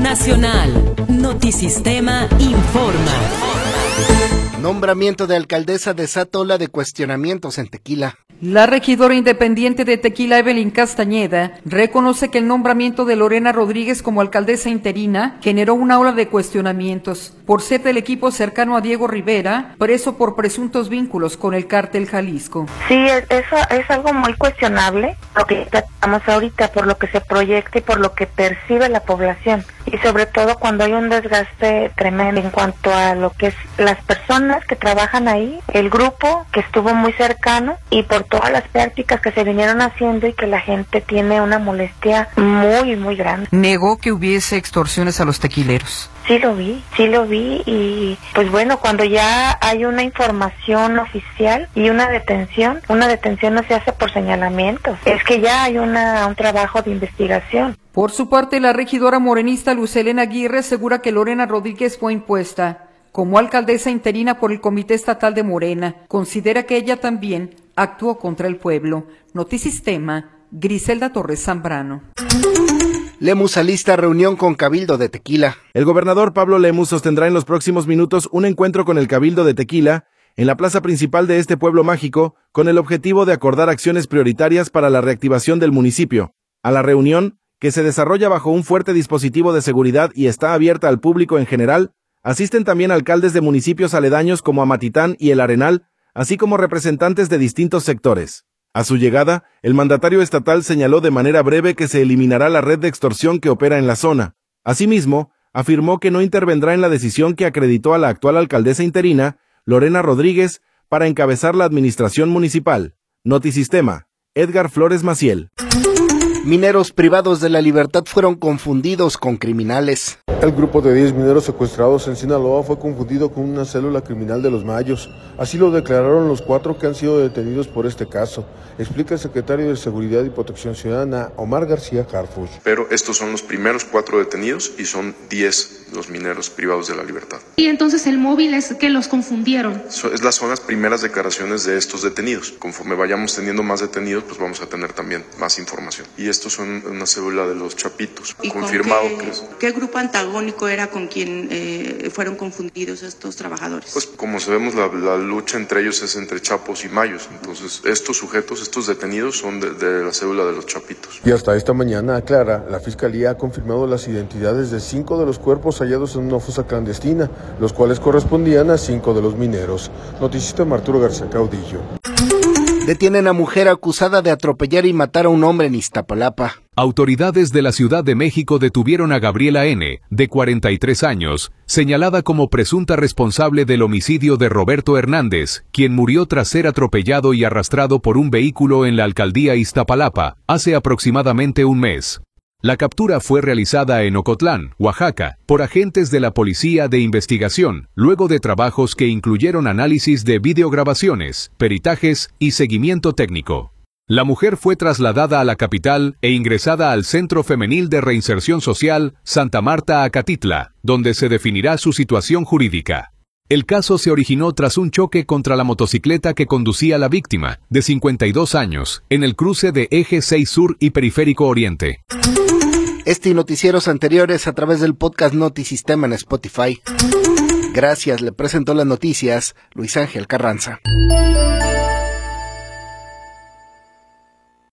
Nacional. Notisistema informa. Nombramiento de alcaldesa desata ola de cuestionamientos en Tequila. La regidora independiente de Tequila, Evelyn Castañeda, reconoce que el nombramiento de Lorena Rodríguez como alcaldesa interina generó una ola de cuestionamientos por ser del equipo cercano a Diego Rivera, preso por presuntos vínculos con el cártel Jalisco. Sí, eso es algo muy cuestionable, lo que tratamos ahorita, por lo que se proyecta y por lo que percibe la población, y sobre todo cuando hay un desgaste tremendo en cuanto a lo que es las personas que trabajan ahí, el grupo que estuvo muy cercano, y por todas las prácticas que se vinieron haciendo y que la gente tiene una molestia muy, muy grande. Negó que hubiese extorsiones a los tequileros. Sí lo vi y pues bueno, cuando ya hay una información oficial y una detención no se hace por señalamientos, es que ya hay un trabajo de investigación. Por su parte, la regidora morenista Luz Helena Aguirre asegura que Lorena Rodríguez fue impuesta como alcaldesa interina por el Comité Estatal de Morena. Considera que ella también actuó contra el pueblo. Notisistema, Griselda Torres Zambrano. Lemus alista reunión con Cabildo de Tequila. El gobernador Pablo Lemus sostendrá en los próximos minutos un encuentro con el Cabildo de Tequila en la plaza principal de este pueblo mágico con el objetivo de acordar acciones prioritarias para la reactivación del municipio. A la reunión, que se desarrolla bajo un fuerte dispositivo de seguridad y está abierta al público en general, asisten también alcaldes de municipios aledaños como Amatitán y El Arenal, así como representantes de distintos sectores. A su llegada, el mandatario estatal señaló de manera breve que se eliminará la red de extorsión que opera en la zona. Asimismo, afirmó que no intervendrá en la decisión que acreditó a la actual alcaldesa interina, Lorena Rodríguez, para encabezar la administración municipal. Notisistema, Edgar Flores Maciel. Mineros privados de la libertad fueron confundidos con criminales. El grupo de 10 mineros secuestrados en Sinaloa fue confundido con una célula criminal de los Mayos. Así lo declararon los 4 que han sido detenidos por este caso. Explica el secretario de Seguridad y Protección Ciudadana, Omar García Harfuch. Pero estos son los primeros 4 detenidos y son 10 los mineros privados de la libertad. Y entonces el móvil es que los confundieron. Son las primeras declaraciones de estos detenidos. Conforme vayamos teniendo más detenidos, pues vamos a tener también más información. Y estos son una célula de los Chapitos. ¿Y confirmado qué grupo antagónico era con quien fueron confundidos estos trabajadores? Pues como sabemos, la lucha entre ellos es entre Chapos y Mayos. Entonces estos sujetos, estos detenidos son de la célula de los Chapitos. Y hasta esta mañana, aclara, la Fiscalía ha confirmado las identidades de 5 de los cuerpos hallados en una fosa clandestina, los cuales correspondían a 5 de los mineros. Notisistema, Arturo García Caudillo. Detienen a mujer acusada de atropellar y matar a un hombre en Iztapalapa. Autoridades de la Ciudad de México detuvieron a Gabriela N., de 43 años, señalada como presunta responsable del homicidio de Roberto Hernández, quien murió tras ser atropellado y arrastrado por un vehículo en la alcaldía Iztapalapa, hace aproximadamente un mes. La captura fue realizada en Ocotlán, Oaxaca, por agentes de la Policía de Investigación, luego de trabajos que incluyeron análisis de videograbaciones, peritajes y seguimiento técnico. La mujer fue trasladada a la capital e ingresada al Centro Femenil de Reinserción Social Santa Marta Acatitla, donde se definirá su situación jurídica. El caso se originó tras un choque contra la motocicleta que conducía la víctima, de 52 años, en el cruce de Eje 6 Sur y Periférico Oriente. Este y noticieros anteriores a través del podcast Notisistema en Spotify. Gracias, le presentó las noticias Luis Ángel Carranza.